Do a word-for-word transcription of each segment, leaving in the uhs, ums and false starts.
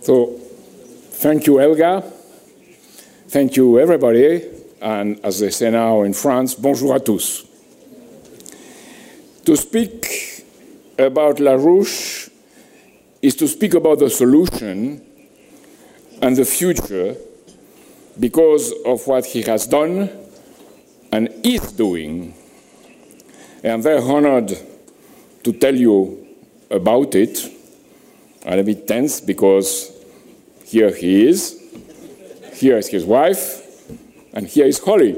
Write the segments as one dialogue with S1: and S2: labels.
S1: So, thank you, Helga. Thank you, everybody. And as they say now in France, bonjour à tous. To speak about LaRouche is to speak about the solution and the future because of what he has done and is doing. And I'm very honored to tell you about it. I'm a bit tense because here he is, here is his wife, and here is Holly.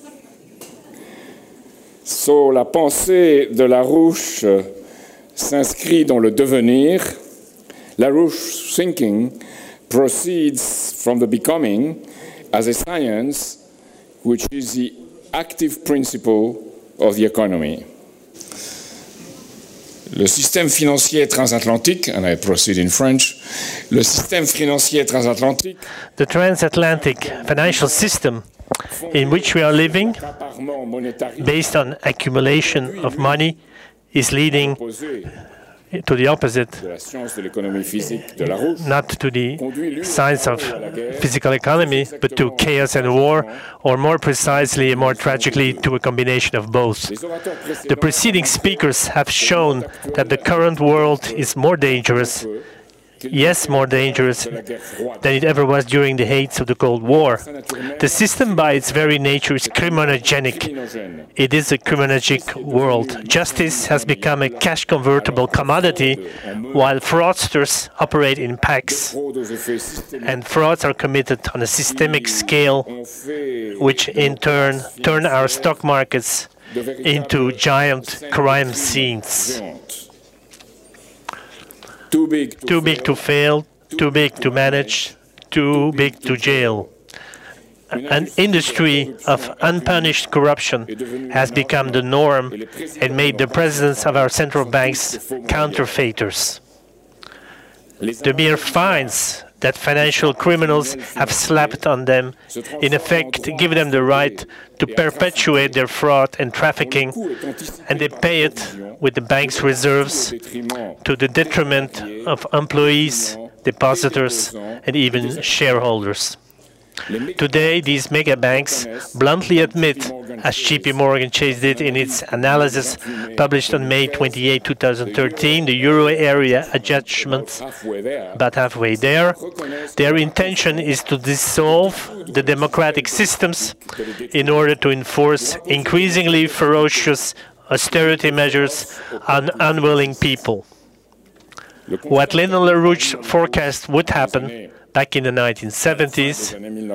S1: So, la pensée de LaRouche s'inscrit dans le devenir. LaRouche thinking proceeds from the becoming as a science, which is the active principle of the economy. Le système financier transatlantique, and I proceed in French, le système financier transatlantique,
S2: the transatlantic financial system in which we are living, based on accumulation of money, is leading to the opposite, not to the science of physical economy, but to chaos and war, or more precisely and more tragically, to a combination of both. The preceding speakers have shown that the current world is more dangerous, yes, more dangerous than it ever was during the heights of the Cold War. The system, by its very nature, is criminogenic. It is a criminogenic world. Justice has become a cash-convertible commodity, while fraudsters operate in packs. And frauds are committed on a systemic scale, which in turn turn our stock markets into giant crime scenes. Too big to, too big to fail, too big to manage, too big to jail. An industry of unpunished corruption has become the norm and made the presidents of our central banks counterfeiters. The mere fines that financial criminals have slapped on them, in effect, give them the right to perpetuate their fraud and trafficking, and they pay it with the bank's reserves to the detriment of employees, depositors, and even shareholders. Today, these mega banks bluntly admit, as J P Morgan Chase did in its analysis published on May twenty-eighth, two thousand thirteen, the euro area adjustments about halfway there. Their intention is to dissolve the democratic systems in order to enforce increasingly ferocious austerity measures on unwilling people. What Lyndon LaRouche forecast would happen back in the nineteen seventies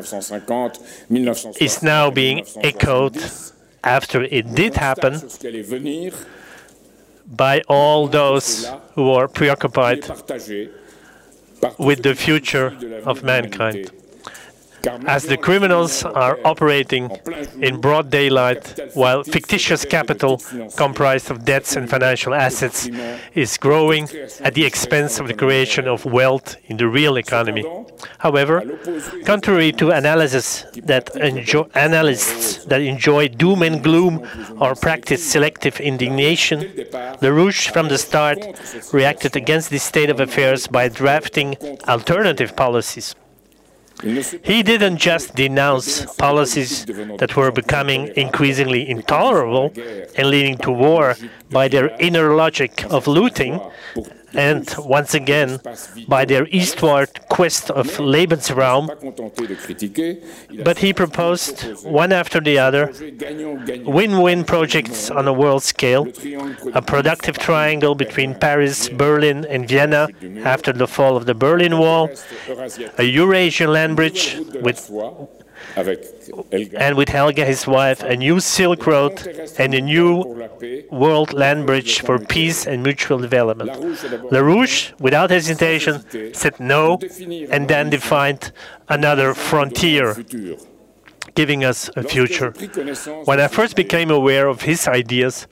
S2: is now being echoed after it did happen by all those who are preoccupied with the future of mankind. As the criminals are operating in broad daylight, while fictitious capital comprised of debts and financial assets is growing at the expense of the creation of wealth in the real economy. However, contrary to analysis that enjoy, analysts that enjoy doom and gloom or practice selective indignation, LaRouche from the start reacted against this state of affairs by drafting alternative policies. He didn't just denounce policies that were becoming increasingly intolerable and leading to war by their inner logic of looting and, once again, by their eastward quest of Lebensraum, but he proposed, one after the other, win-win projects on a world scale, a productive triangle between Paris, Berlin, and Vienna after the fall of the Berlin Wall, a Eurasian land bridge with and with Helga, his wife, a new Silk Road and a new world land bridge for peace and mutual development. LaRouche, without hesitation, said no and then defined another frontier, giving us a future. When I first became aware of his ideas,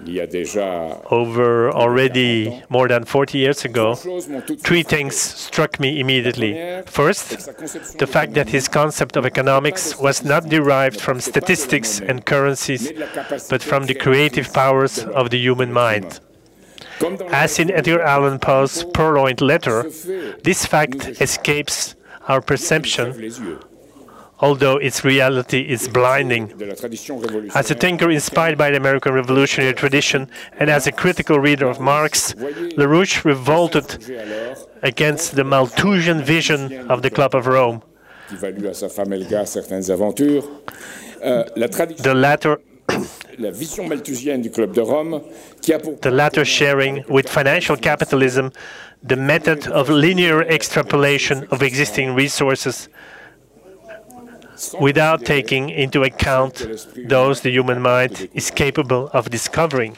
S2: over already more than forty years ago, three things struck me immediately. First, the fact that his concept of economics was not derived from statistics and currencies, but from the creative powers of the human mind. As in Edgar Allan Poe's Purloined Letter, this fact escapes our perception, although its reality is blinding. As a thinker inspired by the American revolutionary tradition and as a critical reader of Marx, Larouche revolted against the Malthusian vision of the Club of Rome. The latter the latter sharing with financial capitalism the method of linear extrapolation of existing resources without taking into account those the human mind is capable of discovering.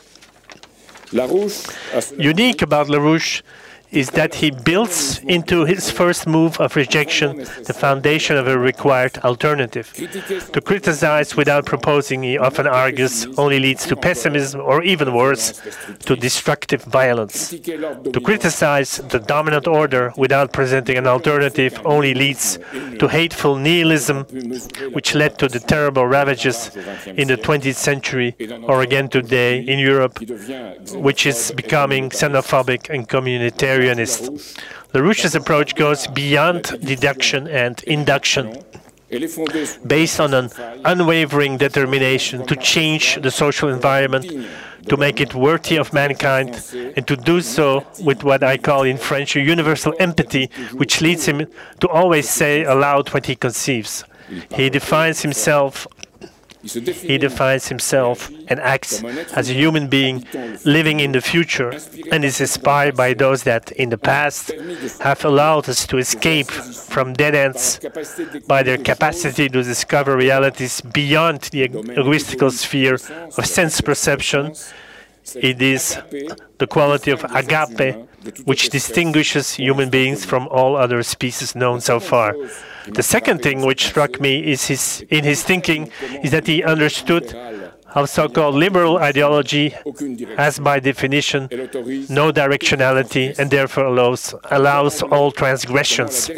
S2: Unique about Larouche is that he builds into his first move of rejection the foundation of a required alternative. To criticize without proposing, he often argues, only leads to pessimism or, even worse, to destructive violence. To criticize the dominant order without presenting an alternative only leads to hateful nihilism, which led to the terrible ravages in the twentieth century, or again today in Europe, which is becoming xenophobic and communitarian. Larouche's approach goes beyond deduction and induction, based on an unwavering determination to change the social environment, to make it worthy of mankind, and to do so with what I call in French a universal empathy, which leads him to always say aloud what he conceives. He defines himself He defines himself and acts as a human being living in the future and is inspired by those that, in the past, have allowed us to escape from dead ends by their capacity to discover realities beyond the egoistical sphere of sense perception. It is the quality of agape which distinguishes human beings from all other species known so far. The second thing which struck me is his, in his thinking is that he understood how so-called liberal ideology has, by definition, no directionality and therefore allows, allows all transgressions.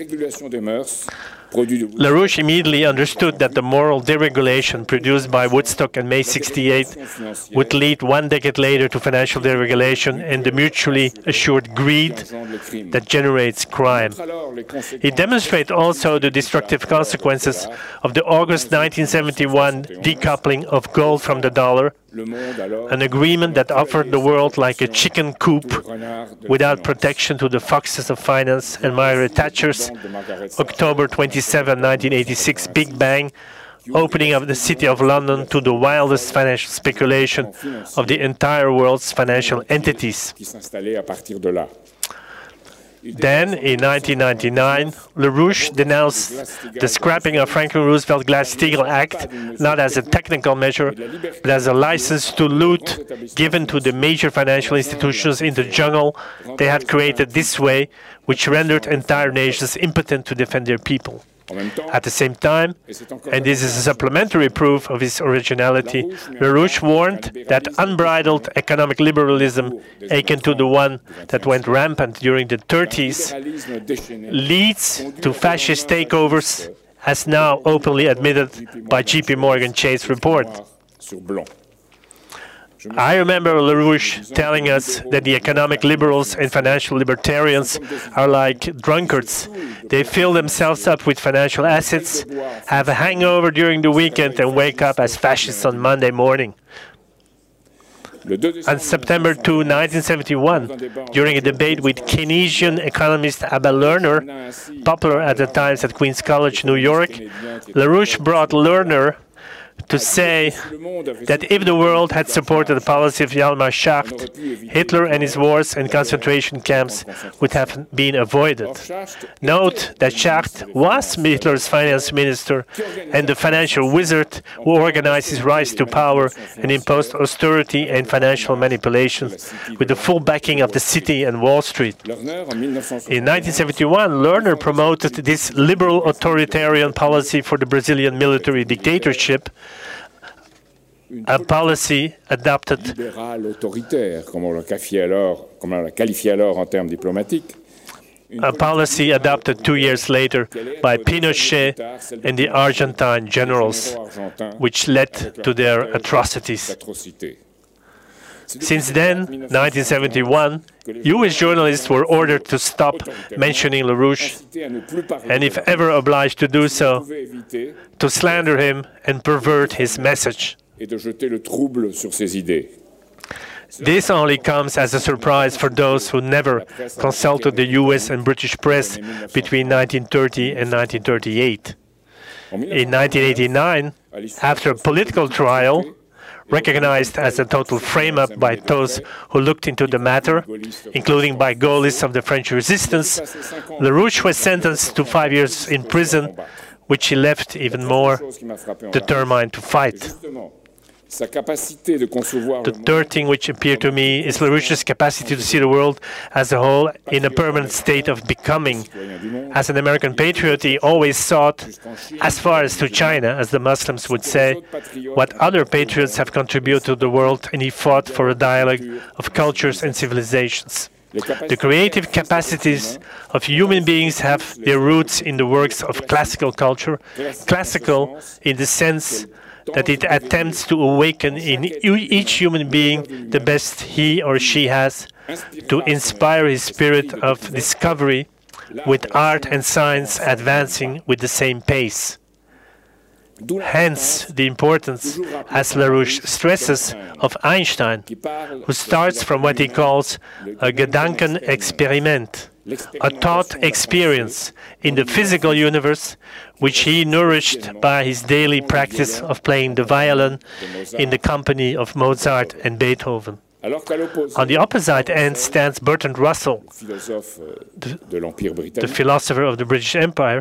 S2: Larouche immediately understood that the moral deregulation produced by Woodstock and May sixty-eight would lead one decade later to financial deregulation and the mutually assured greed that generates crime. He demonstrated also the destructive consequences of the August nineteen seventy-one decoupling of gold from the dollar, an agreement that offered the world like a chicken coop without protection to the foxes of finance, and Margaret Thatcher's October twenty-seventh, nineteen eighty-six Big Bang, opening of the City of London to the wildest financial speculation of the entire world's financial entities. Then, in nineteen ninety-nine, Larouche denounced the scrapping of Franklin Roosevelt Glass-Steagall Act not as a technical measure, but as a license to loot given to the major financial institutions in the jungle they had created this way, which rendered entire nations impotent to defend their people. At the same time, and this is a supplementary proof of his originality, Larouche warned that unbridled economic liberalism, akin to the one that went rampant during the thirties, leads to fascist takeovers, as now openly admitted by J P Morgan Chase report. I remember Larouche telling us that the economic liberals and financial libertarians are like drunkards. They fill themselves up with financial assets, have a hangover during the weekend, and wake up as fascists on Monday morning. On September second, nineteen seventy-one, during a debate with Keynesian economist Abel Lerner, popular at the times at Queens College, New York, Larouche brought Lerner to say that if the world had supported the policy of Hjalmar Schacht, Hitler and his wars and concentration camps would have been avoided. Note that Schacht was Hitler's finance minister and the financial wizard who organized his rise to power and imposed austerity and financial manipulation with the full backing of the city and Wall Street. In nineteen seventy-one, Lerner promoted this liberal authoritarian policy for the Brazilian military dictatorship, a policy adopted a policy adopted two years later by Pinochet and the Argentine generals, which led to their atrocities. Since then, nineteen seventy-one, U S journalists were ordered to stop mentioning LaRouche, and if ever obliged to do so, to slander him and pervert his message. This only comes as a surprise for those who never consulted the U S and British press between nineteen thirty and nineteen thirty-eight. In nineteen eighty-nine, after a political trial, recognized as a total frame-up by those who looked into the matter, including by Gaullists of the French resistance, LaRouche was sentenced to five years in prison, which he left even more determined to fight. The third thing which appeared to me is LaRouche's capacity to see the world as a whole in a permanent state of becoming. As an American patriot, he always sought, as far as to China, as the Muslims would say, what other patriots have contributed to the world, and he fought for a dialogue of cultures and civilizations. The creative capacities of human beings have their roots in the works of classical culture, classical in the sense that it attempts to awaken in each human being the best he or she has, to inspire his spirit of discovery, with art and science advancing with the same pace. Hence the importance, as LaRouche stresses, of Einstein, who starts from what he calls a Gedankenexperiment, a thought experience in the physical universe, which he nourished by his daily practice of playing the violin in the company of Mozart and Beethoven. On the opposite end stands Bertrand Russell, the, the philosopher of the British Empire,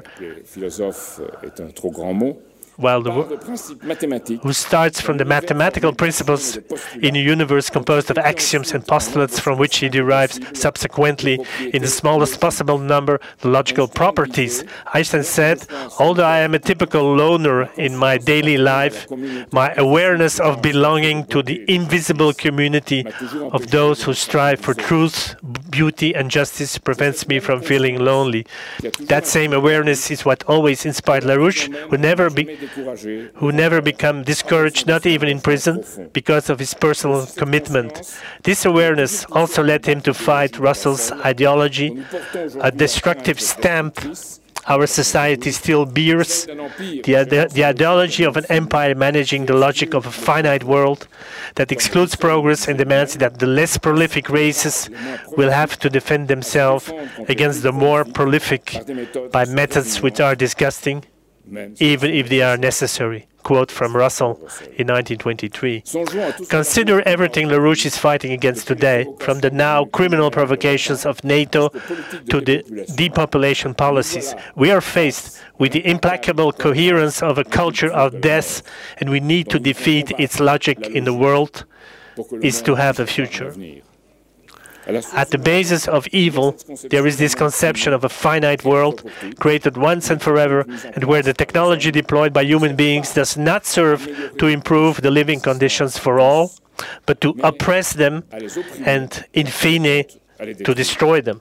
S2: while the, who starts from the mathematical principles in a universe composed of axioms and postulates from which he derives subsequently, in the smallest possible number, the logical properties. Einstein said, although I am a typical loner in my daily life, my awareness of belonging to the invisible community of those who strive for truth, beauty, and justice prevents me from feeling lonely. That same awareness is what always inspired LaRouche, who never be who never became discouraged, not even in prison, because of his personal commitment. This awareness also led him to fight Russell's ideology, a destructive stamp our society still bears, the, the ideology of an empire managing the logic of a finite world that excludes progress and demands that the less prolific races will have to defend themselves against the more prolific by methods which are disgusting, even if they are necessary. Quote from Russell in nineteen twenty-three. Consider everything LaRouche is fighting against today, from the now criminal provocations of NATO to the depopulation policies. We are faced with the implacable coherence of a culture of death, and we need to defeat its logic in the world is to have a future. At the basis of evil, there is this conception of a finite world, created once and forever, and where the technology deployed by human beings does not serve to improve the living conditions for all, but to oppress them and, in fine, to destroy them.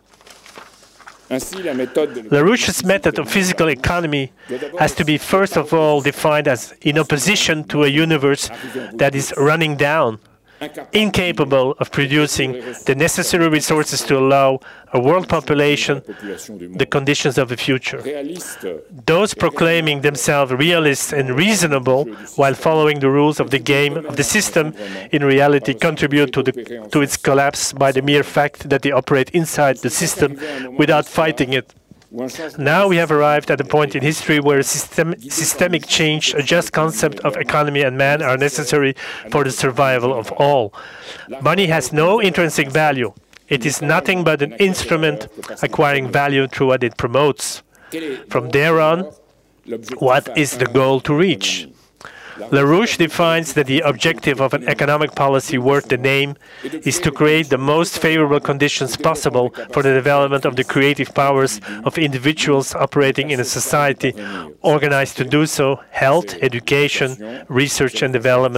S2: LaRouche's method of physical economy has to be first of all defined as in opposition to a universe that is running down, incapable of producing the necessary resources to allow a world population the conditions of the future. Those proclaiming themselves realists and reasonable while following the rules of the game of the system in reality contribute to, the, to its collapse by the mere fact that they operate inside the system without fighting it. Now we have arrived at a point in history where system, systemic change, a just concept of economy and man are necessary for the survival of all. Money has no intrinsic value. It is nothing but an instrument acquiring value through what it promotes. From there on, what is the goal to reach? LaRouche defines that the objective of an economic policy worth the name is to create the most favorable conditions possible for the development of the creative powers of individuals operating in a society organized to do so, health, education, research and development,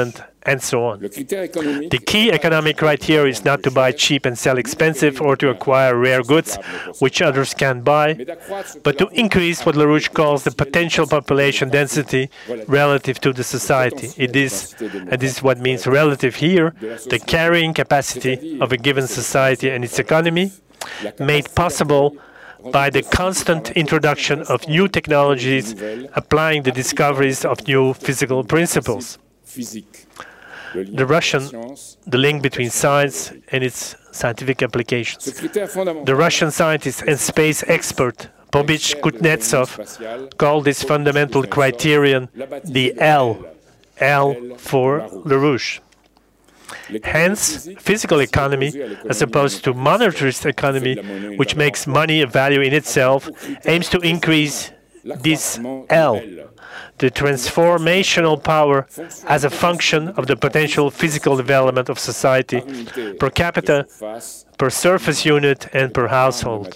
S2: and so on. The key economic criteria is not to buy cheap and sell expensive or to acquire rare goods which others can't buy, but to increase what LaRouche calls the potential population density relative to the society. It is, and this is what means relative here, the carrying capacity of a given society and its economy, made possible by the constant introduction of new technologies applying the discoveries of new physical principles. The Russian, the link between science and its scientific applications. The Russian scientist and space expert Bobich Kuznetsov called this fundamental criterion the L, L for LaRouche. Hence, physical economy, as opposed to monetarist economy, which makes money a value in itself, aims to increase this L, the transformational power as a function of the potential physical development of society per capita, per surface unit, and per household.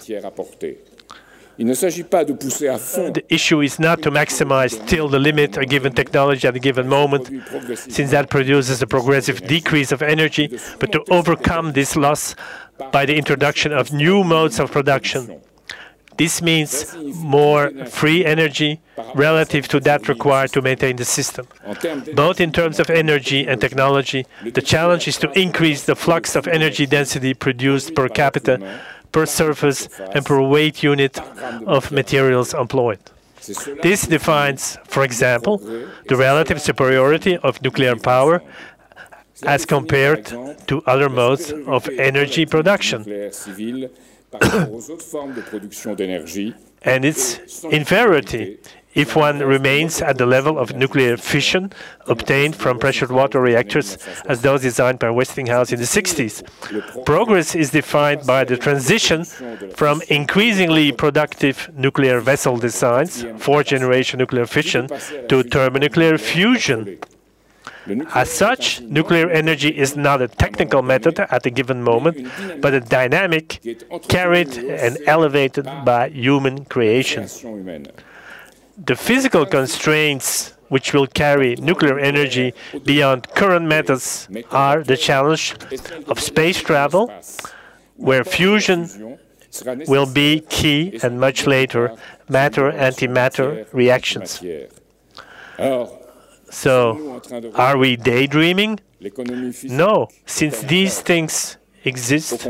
S2: The issue is not to maximize till the limit a given technology at a given moment, since that produces a progressive decrease of energy, but to overcome this loss by the introduction of new modes of production. This means more free energy relative to that required to maintain the system. Both in terms of energy and technology, the challenge is to increase the flux of energy density produced per capita, per surface, and per weight unit of materials employed. This defines, for example, the relative superiority of nuclear power as compared to other modes of energy production, and its inferiority if one remains at the level of nuclear fission obtained from pressured water reactors as those designed by Westinghouse in the sixties. Progress is defined by the transition from increasingly productive nuclear vessel designs, fourth-generation nuclear fission, to thermonuclear fusion. As such, nuclear energy is not a technical method at a given moment, but a dynamic, carried and elevated by human creation. The physical constraints which will carry nuclear energy beyond current methods are the challenge of space travel, where fusion will be key, and much later, matter-antimatter reactions. So, are we daydreaming? No, since these things exist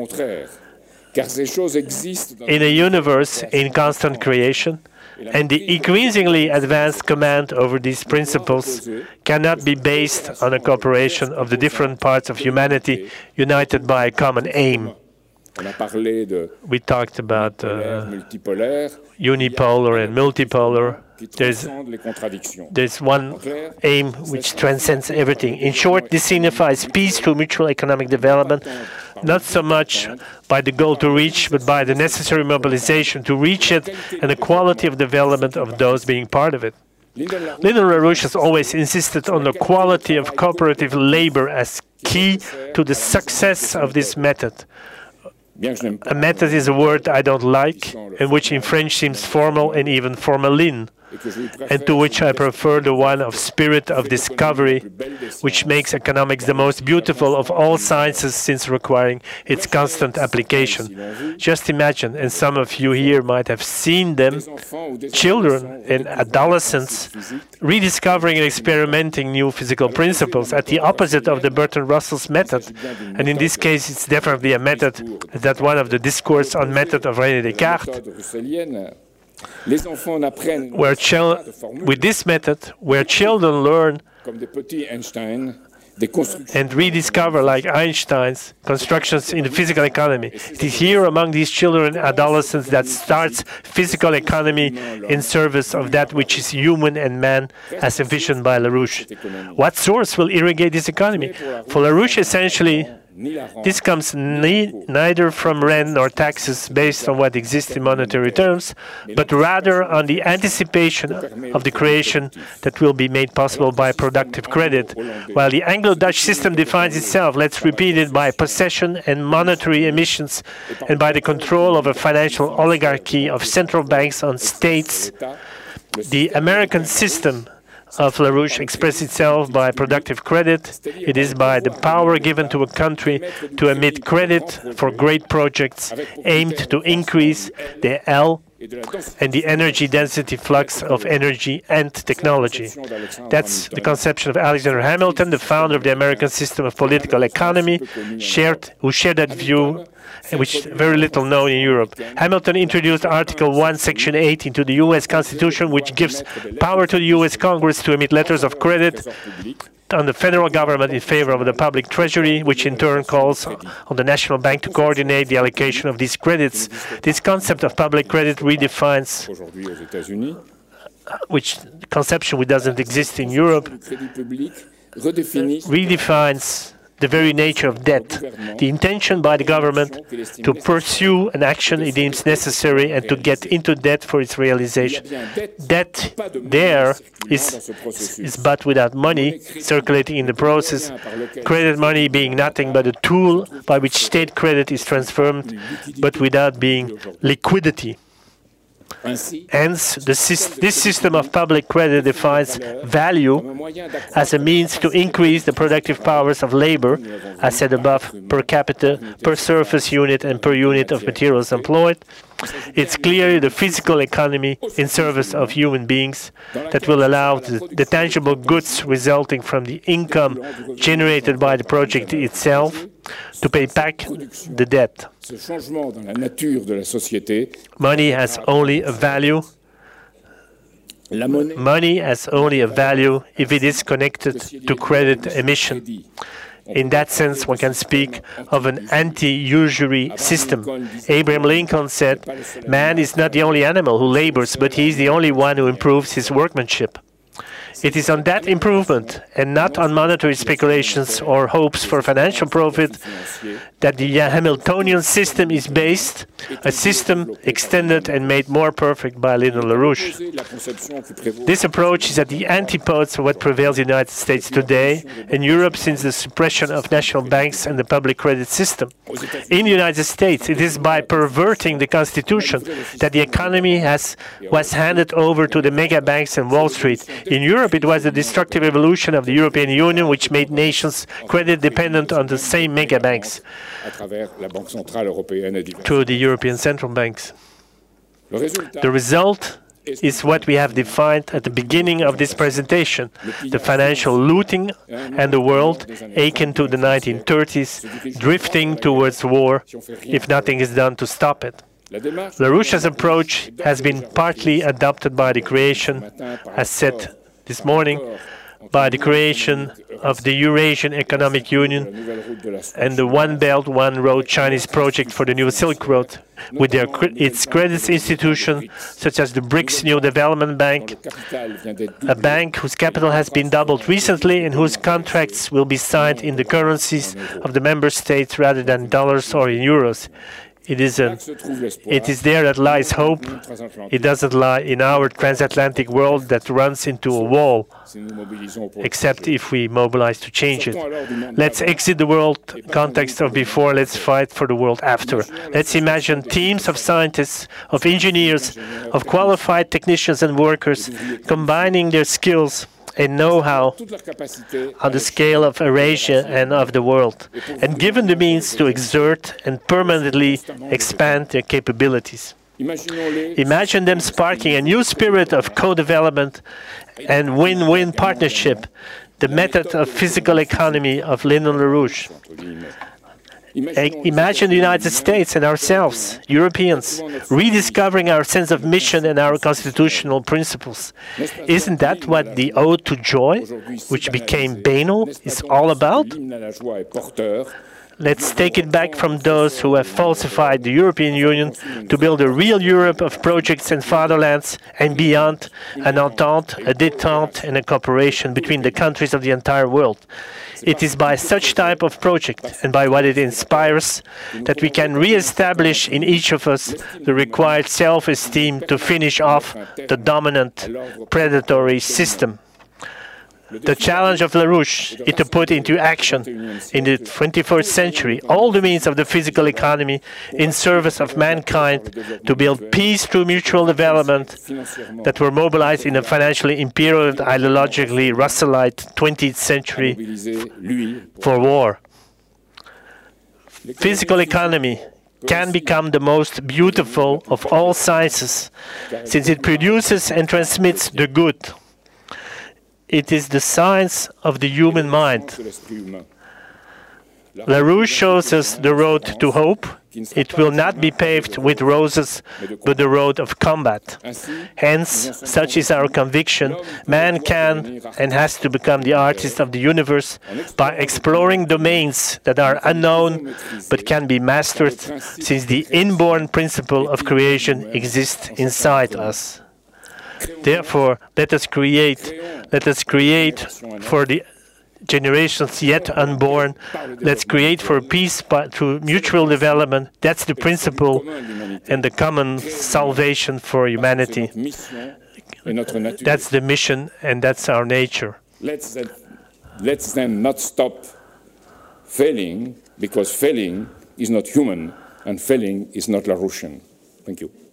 S2: in a universe in constant creation, and the increasingly advanced command over these principles cannot be based on a cooperation of the different parts of humanity united by a common aim. We talked about uh, unipolar and multipolar. There's, there's one aim which transcends everything. In short, this signifies peace through mutual economic development, not so much by the goal to reach, but by the necessary mobilization to reach it and the quality of development of those being part of it. Lyndon LaRouche has always insisted on the quality of cooperative labor as key to the success of this method. A method is a word I don't like, and which in French seems formal and even formalin, and to which I prefer the one of spirit of discovery, which makes economics the most beautiful of all sciences since requiring its constant application. Just imagine, and some of you here might have seen them, children and adolescents rediscovering and experimenting new physical principles at the opposite of the Bertrand Russell's method. And in this case, it's definitely a method, that one of the discourse on method of René Descartes, where with this method, where children learn and rediscover, like Einstein's, constructions in the physical economy. It is here among these children and adolescents that starts physical economy in service of that which is human and man, as envisioned by LaRouche. What source will irrigate this economy? For LaRouche, essentially, this comes ne neither from rent nor taxes based on what exists in monetary terms, but rather on the anticipation of the creation that will be made possible by productive credit. While the Anglo-Dutch system defines itself, let's repeat it, by possession and monetary emissions, and by the control of a financial oligarchy of central banks on states. The American system of LaRouche expresses itself by productive credit. It is by the power given to a country to emit credit for great projects aimed to increase the L and the energy density flux of energy and technology. That's the conception of Alexander Hamilton, the founder of the American system of political economy, shared, who shared that view, which is very little known in Europe. Hamilton introduced Article one, Section eight into the U S Constitution, which gives power to the U S Congress to emit letters of credit on the federal government in favor of the public treasury, which in turn calls on the National Bank to coordinate the allocation of these credits. This concept of public credit redefines, which conception which doesn't exist in Europe, redefines the very nature of debt, the intention by the government to pursue an action it deems necessary and to get into debt for its realization. Debt there is, is but without money circulating in the process, credit money being nothing but a tool by which state credit is transformed, but without being liquidity. Hence, the, this system of public credit defines value as a means to increase the productive powers of labor, as said above, per capita, per surface unit, and per unit of materials employed. It's clearly the physical economy in service of human beings that will allow the, the tangible goods resulting from the income generated by the project itself to pay back the debt. Money has only a value. Money has only a value if it is connected to credit emission. In that sense, one can speak of an anti-usury system. Abraham Lincoln said, "Man is not the only animal who labors, but he is the only one who improves his workmanship." It is on that improvement, and not on monetary speculations or hopes for financial profit, that the Hamiltonian system is based, a system extended and made more perfect by Lyndon LaRouche. This approach is at the antipodes of what prevails in the United States today, and Europe since the suppression of national banks and the public credit system. In the United States, it is by perverting the Constitution that the economy has, was handed over to the mega banks and Wall Street. In Europe, it was the destructive evolution of the European Union which made nations credit dependent on the same mega banks through the European central banks. The result is what we have defined at the beginning of this presentation, the financial looting and the world, akin to the nineteen thirties, drifting towards war if nothing is done to stop it. LaRouche's approach has been partly adopted by the creation, as said this morning, by the creation of the Eurasian Economic Union and the One Belt, One Road Chinese project for the New Silk Road, with their, its credit institutions such as the BRICS New Development Bank, a bank whose capital has been doubled recently and whose contracts will be signed in the currencies of the member states rather than dollars or in euros. It is, a, it is there that lies hope. It doesn't lie in our transatlantic world that runs into a wall, except if we mobilize to change it. Let's exit the world context of before, let's fight for the world after. Let's imagine teams of scientists, of engineers, of qualified technicians and workers combining their skills and know-how on the scale of Eurasia and of the world, and given the means to exert and permanently expand their capabilities. Imagine them sparking a new spirit of co-development and win-win partnership, the method of physical economy of Lyndon LaRouche. Imagine the United States and ourselves, Europeans, rediscovering our sense of mission and our constitutional principles. Isn't that what the Ode to Joy, which became Beno, is all about? Let's take it back from those who have falsified the European Union to build a real Europe of projects and fatherlands and beyond, an entente, a détente, and a cooperation between the countries of the entire world. It is by such type of project and by what it inspires that we can re-establish in each of us the required self-esteem to finish off the dominant predatory system. The challenge of LaRouche is to put into action in the twenty-first century all the means of the physical economy in service of mankind to build peace through mutual development that were mobilized in a financially imperial and ideologically Russellite twentieth century for war. Physical economy can become the most beautiful of all sciences, since it produces and transmits the good. It is the science of the human mind. LaRouche shows us the road to hope. It will not be paved with roses, but the road of combat. Hence, such is our conviction, man can and has to become the artist of the universe by exploring domains that are unknown but can be mastered, since the inborn principle of creation exists inside us. Therefore, let us create, let us create for the generations yet unborn. Let's create for peace by, through mutual development. That's the principle and the common salvation for humanity. That's the mission and that's our nature.
S1: Let's then, let's then not stop failing, because failing is not human and failing is not LaRouchean. Thank you.